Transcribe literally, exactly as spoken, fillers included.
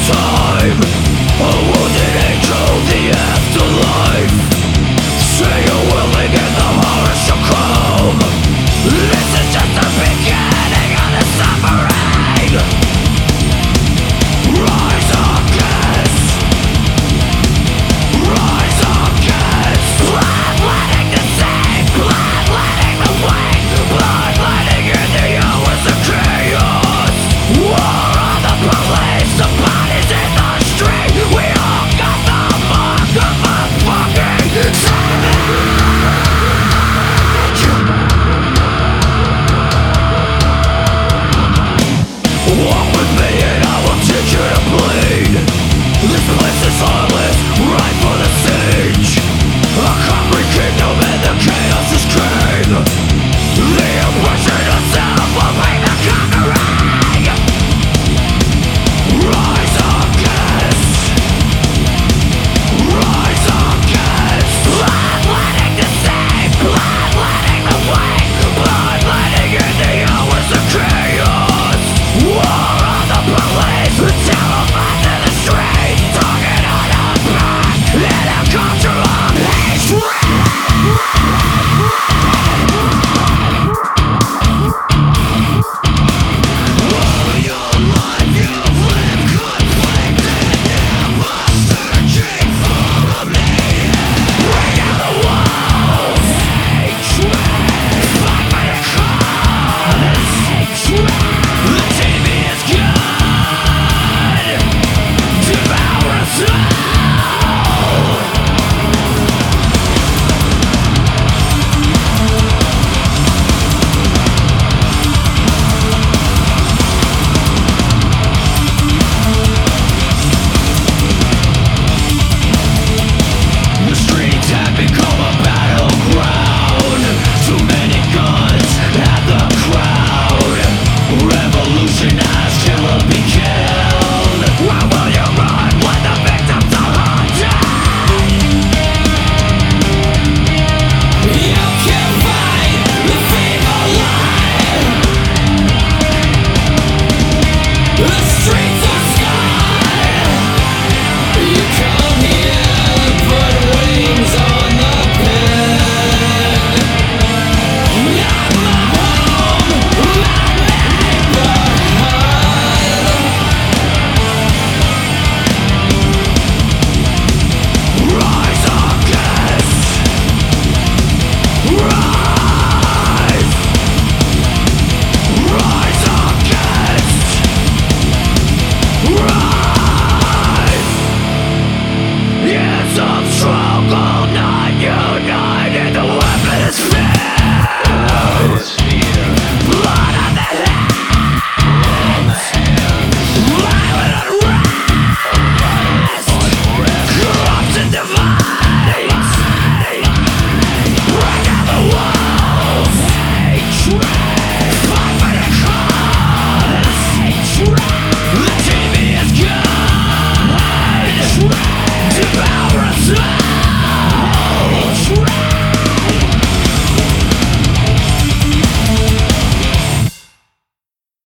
time, a wounded angel, the afterlife. Say you're willing and the horror shall come. This is just the beginning of the suffering. Rise against, rise against. Bloodletting the sea, bloodletting the wind, bloodletting in the hours of chaos. War on the police, the bodies in the street. We all got the mark of a fucking savage. Walk with me and I will teach you to bleed. This place is all